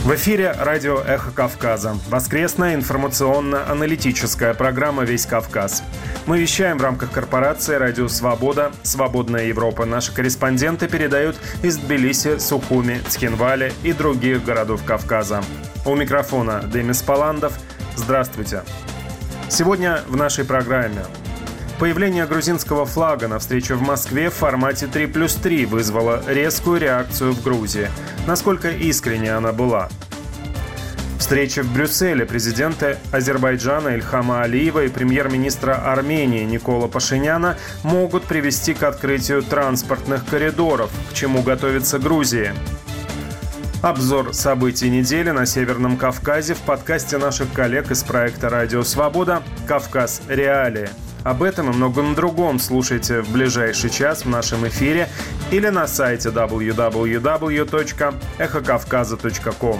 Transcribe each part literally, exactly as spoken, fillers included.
В эфире радио «Эхо Кавказа». Воскресная информационно-аналитическая программа «Весь Кавказ». Мы вещаем в рамках корпорации «Радио Свобода», «Свободная Европа». Наши корреспонденты передают из Тбилиси, Сухуми, Цхинвали и других городов Кавказа. У микрофона Демис Паландов. Здравствуйте. Сегодня в нашей программе. Появление грузинского флага на встрече в Москве в формате три плюс три вызвало резкую реакцию в Грузии. Насколько искренне она была? Встреча в Брюсселе президента Азербайджана Ильхама Алиева и премьер-министра Армении Никола Пашиняна могут привести к открытию транспортных коридоров, к чему готовится Грузия. Обзор событий недели на Северном Кавказе в подкасте наших коллег из проекта «Радио Свобода» «Кавказ. Реалии». Об этом и многом другом слушайте в ближайший час в нашем эфире или на сайте дабл ю дабл ю дабл ю точка эхо кавказа точка ком.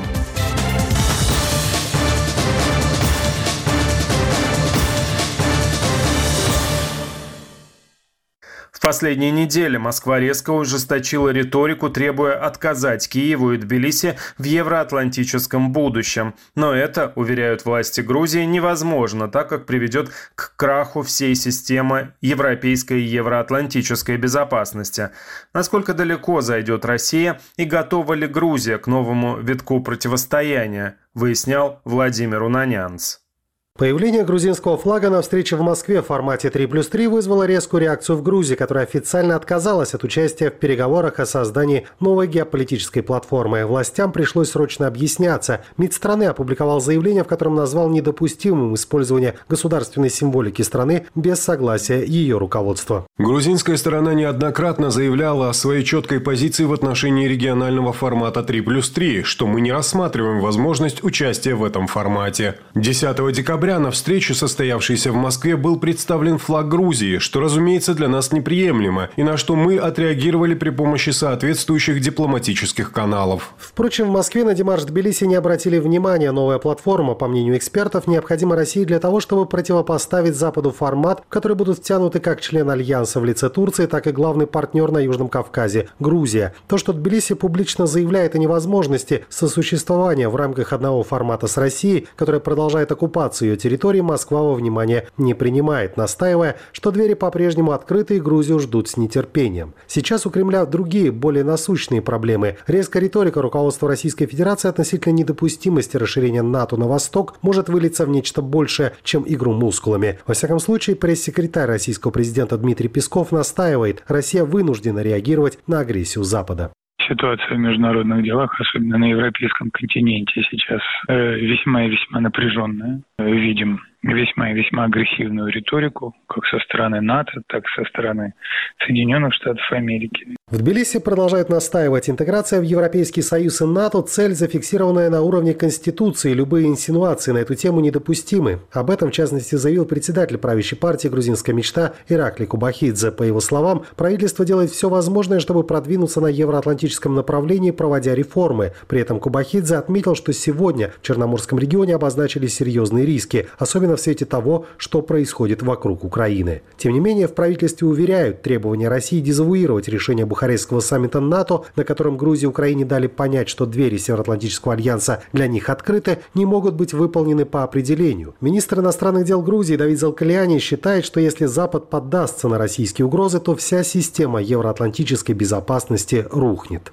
В последние недели Москва резко ужесточила риторику, требуя отказать Киеву и Тбилиси в евроатлантическом будущем. Но это, уверяют власти Грузии, невозможно, так как приведет к краху всей системы европейской и евроатлантической безопасности. Насколько далеко зайдет Россия и готова ли Грузия к новому витку противостояния, выяснял Владимир Унанянц. Появление грузинского флага на встрече в Москве в формате три плюс три вызвало резкую реакцию в Грузии, которая официально отказалась от участия в переговорах о создании новой геополитической платформы. Властям пришлось срочно объясняться. МИД страны опубликовал заявление, в котором назвал недопустимым использование государственной символики страны без согласия ее руководства. Грузинская сторона неоднократно заявляла о своей четкой позиции в отношении регионального формата три плюс три, что мы не рассматриваем возможность участия в этом формате. десятого декабря на встрече, состоявшейся в Москве, был представлен флаг Грузии, что, разумеется, для нас неприемлемо, и на что мы отреагировали при помощи соответствующих дипломатических каналов. Впрочем, в Москве на демарш Тбилиси не обратили внимания. Новая платформа, по мнению экспертов, необходима России для того, чтобы противопоставить Западу формат, в который будут втянуты как член Альянса в лице Турции, так и главный партнер на Южном Кавказе – Грузия. То, что Тбилиси публично заявляет о невозможности сосуществования в рамках одного формата с Россией, которая продолжает оккупацию ее территории, Москва во внимание не принимает, настаивая, что двери по-прежнему открыты и Грузию ждут с нетерпением. Сейчас у Кремля другие, более насущные проблемы. Резкая риторика руководства Российской Федерации относительно недопустимости расширения НАТО на восток может вылиться в нечто большее, чем игру мускулами. Во всяком случае, пресс-секретарь российского президента Дмитрий Песков настаивает, Россия вынуждена реагировать на агрессию Запада. Ситуация в международных делах, особенно на европейском континенте, сейчас весьма и весьма напряженная. Видим весьма и весьма агрессивную риторику, как со стороны НАТО, так и со стороны Соединенных Штатов Америки. В Тбилиси продолжают настаивать: интеграция в Европейский Союз и НАТО – цель, зафиксированная на уровне Конституции. Любые инсинуации на эту тему недопустимы. Об этом, в частности, заявил председатель правящей партии «Грузинская мечта» Иракли Кубахидзе. По его словам, правительство делает все возможное, чтобы продвинуться на евроатлантическом направлении, проводя реформы. При этом Кубахидзе отметил, что сегодня в Черноморском регионе обозначились серьезные риски, особенно в свете того, что происходит вокруг Украины. Тем не менее, в правительстве уверяют, требования России дезавуировать решение Бухарестского саммита НАТО, на котором Грузии и Украине дали понять, что двери Североатлантического альянса для них открыты, не могут быть выполнены по определению. Министр иностранных дел Грузии Давид Залкалиани считает, что если Запад поддастся на российские угрозы, то вся система евроатлантической безопасности рухнет.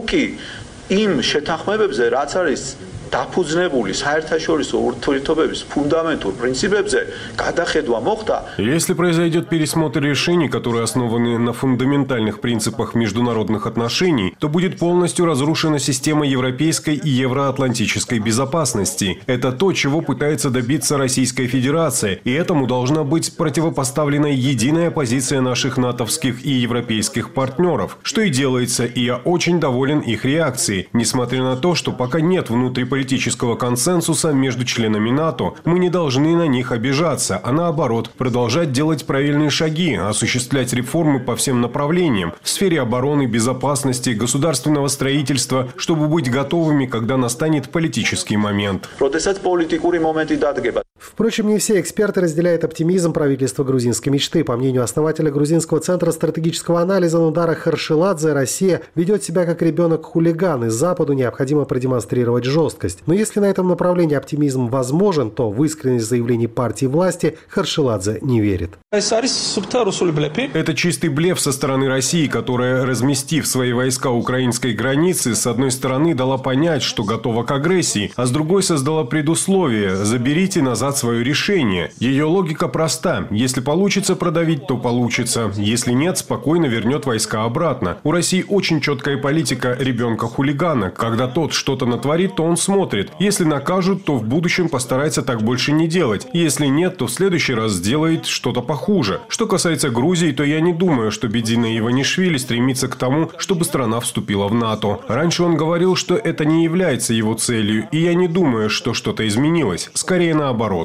Если произойдет пересмотр решений, которые основаны на фундаментальных принципах международных отношений, то будет полностью разрушена система европейской и евроатлантической безопасности. Это то, чего пытается добиться Российская Федерация, и этому должна быть противопоставлена единая позиция наших натовских и европейских партнеров, что и делается, и я очень доволен их реакцией, несмотря на то, что пока нет внутриполитической политического консенсуса между членами НАТО. Мы не должны на них обижаться, а наоборот, продолжать делать правильные шаги, осуществлять реформы по всем направлениям в сфере обороны, безопасности, государственного строительства, чтобы быть готовыми, когда настанет политический момент. Впрочем, не все эксперты разделяют оптимизм правительства грузинской мечты. По мнению основателя Грузинского центра стратегического анализа Нудара Харшиладзе, Россия ведет себя как ребенок-хулиган, и Западу необходимо продемонстрировать жесткость. Но если на этом направлении оптимизм возможен, то в искренность заявлений партии власти Харшиладзе не верит. Это чистый блеф со стороны России, которая, разместив свои войска у украинской границы, с одной стороны дала понять, что готова к агрессии, а с другой создала предусловие – заберите назад свое решение. Ее логика проста. Если получится продавить, то получится. Если нет, спокойно вернет войска обратно. У России очень четкая политика ребенка-хулигана. Когда тот что-то натворит, то он смотрит. Если накажут, то в будущем постарается так больше не делать. Если нет, то в следующий раз сделает что-то похуже. Что касается Грузии, то я не думаю, что Бедзина Иванишвили стремится к тому, чтобы страна вступила в НАТО. Раньше он говорил, что это не является его целью, и я не думаю, что что-то изменилось. Скорее наоборот.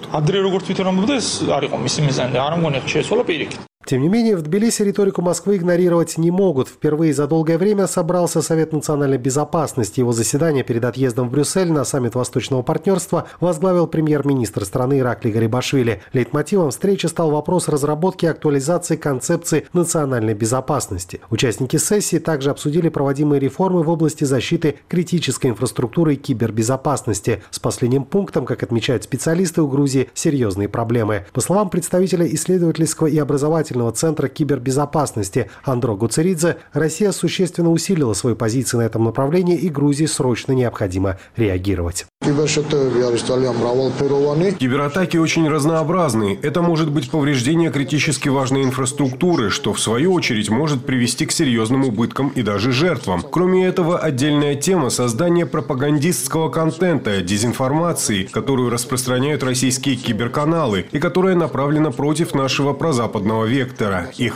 Тем не менее, в Тбилиси риторику Москвы игнорировать не могут. Впервые за долгое время собрался Совет национальной безопасности. Его заседание перед отъездом в Брюссель на саммит Восточного партнерства возглавил премьер-министр страны Ираклий Гарибашвили. Лейтмотивом встречи стал вопрос разработки и актуализации концепции национальной безопасности. Участники сессии также обсудили проводимые реформы в области защиты критической инфраструктуры и кибербезопасности. С последним пунктом, как отмечают специалисты, у Грузии серьезные проблемы. По словам представителя исследовательского и образовательного центра кибербезопасности Андро Гуцеридзе, Россия существенно усилила свои позиции на этом направлении, и Грузии срочно необходимо реагировать. Кибератаки очень разнообразны. Это может быть повреждение критически важной инфраструктуры, что в свою очередь может привести к серьезным убыткам и даже жертвам. Кроме этого, отдельная тема – создание пропагандистского контента, дезинформации, которую распространяют российские киберканалы и которая направлена против нашего прозападного вектора. Их